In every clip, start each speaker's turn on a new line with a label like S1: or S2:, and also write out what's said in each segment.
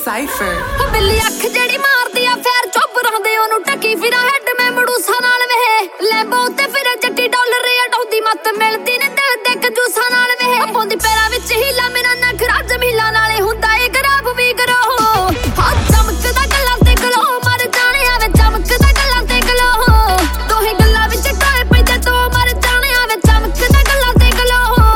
S1: Cypher
S2: ਬਿੱਲੀ ਅੱਖ ਜਿਹੜੀ ਮਾਰਦੀ ਆ ਫੇਰ ਚੁੱਪ ਰਹਿੰਦੇ ਉਹਨੂੰ ਟੱਕੀ ਫਿਰਾਂ ਹੈਡ ਮੈਂ ਮੜੂਸਾ ਨਾਲ ਵੇ ਲੈਬੋ ਤੇ ਫਿਰ ਜੱਟੀ ਡਾਲਰ ਅਡਾਉਂਦੀ ਮੱਤ ਮਿਲਦੀ ਨੇ ਦਿਲ ਦੇ ਕਜੂਸਾ ਨਾਲ ਵੇ ਪਾਉਂਦੀ ਪੈਰਾਂ ਵਿੱਚ ਹੀਲਾ ਮੇਰਾ ਨਖਰਾ ਜਮੀਲਾ ਨਾਲੇ ਹੁੰਦਾ ਏ ਗਰਾਬ ਵੀ ਕਰੋ ਹਾਂ ਚਮਕਦਾ ਗੱਲਾਂ ਤੇ ਗਲੋ ਮਰ ਜਾਣੇ ਆਵੇ ਚਮਕਦਾ ਗੱਲਾਂ ਤੇ ਗਲੋ ਦੋਹੇ ਗੱਲਾਂ ਵਿੱਚ ਟਾਏ ਪੈਂਦੇ ਤੋਂ ਮਰ ਜਾਣੇ ਆਵੇ ਚਮਕਦਾ ਗੱਲਾਂ ਤੇ ਗਲੋ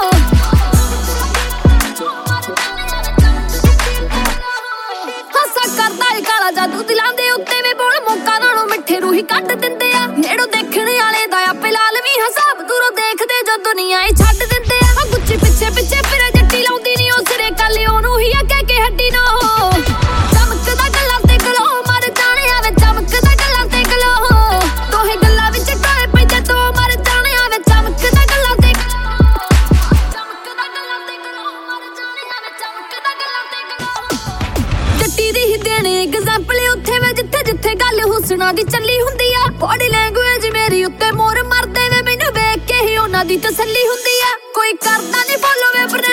S2: ਕਰਦਾ ਏ ਕਾਲਾ ਜਾਦੂ ਦਿਲਾਂ ਦੇ ਉੱਤੇ ਵੇ ਬੋਲ ਮੌਕਾ ਨਾਲੋਂ ਮਿੱਠੇ ਰੂਹੀ ਕੱਢ ਦਿੰਦੇ ਆ ਨੇੜੋਂ ਦੇਖਣ ਵਾਲੇ ਦਾ ਆਪੇ ਲਾਲ ਵੀ ਹਿਸਾਬ ਦੂਰੋਂ ਦੇਖਦੇ ਜੋ ਦੁਨੀਆ ਏ ਛੱਡ ਦਿੰਦੇ ਆ ਗੁੱਚੀ ਪਿੱਛੇ ਪਿੱਛੇ ਫਿਰੇ ਜੱਟੀ ਲਾਉਂਦੀ ਨਹੀਂ ਉਹ ਸਿਰੇ ਕੱਲ ਉਹਨੂੰ ਹੀ ਕਹਿ ਕੇ ਹੱਡੀ ਨਾ ਚਮਕਦਾ ਗੱਲਾਂ ਤੇ ਗਲੋ ਮਰ ਜਾਣੇ ਆਵੇ ਚਮਕਦਾ ਗੱਲਾਂ ਤੇ ਗਲੋ ਦੋਹੇ ਗੱਲਾਂ ਵਿੱਚ ਟਾਏ ਪੈਂਦੇ ਤੋਂ ਮਰ ਜਾਣੇ ਆਵੇ ਚਮਕਦਾ ਗੱਲਾਂ ਤੇ ਚਮਕਦਾ ਗੱਲਾਂ ਤੇ ਗਲੋ ਮਰ ਜਾਣੇ ਆਵੇ ਚਮਕਦਾ ਗੱਲਾਂ ਤੇ ਗਲੋ ਜੱਟੀ ਦੀ ਹੀ ਦੇਣੇ ਐਗਜ਼ਾਮਪਲ ਉੱਥੇ ਵੇ ਜਿੱਥੇ ਜਿੱਥੇ ਗੱਲ ਹੁਸਨਾ ਦੀ ਚੱਲੀ ਹੁੰਦੀ ਆ ਬੋਡੀ ਲੈਂਗੁਏਜ ਮੇਰੀ ਉੱਤੇ ਮੋਰ ਮਰਦੇ ਵੇ ਮੈਨੂੰ ਵੇਖ ਕੇ ਹੀ ਉਹਨਾਂ ਦੀ ਤਸੱਲੀ ਹੁੰਦੀ ਆ ਕੋਈ ਕਰਦਾ ਨਹੀਂ ਫੋਲੋ ਵੇ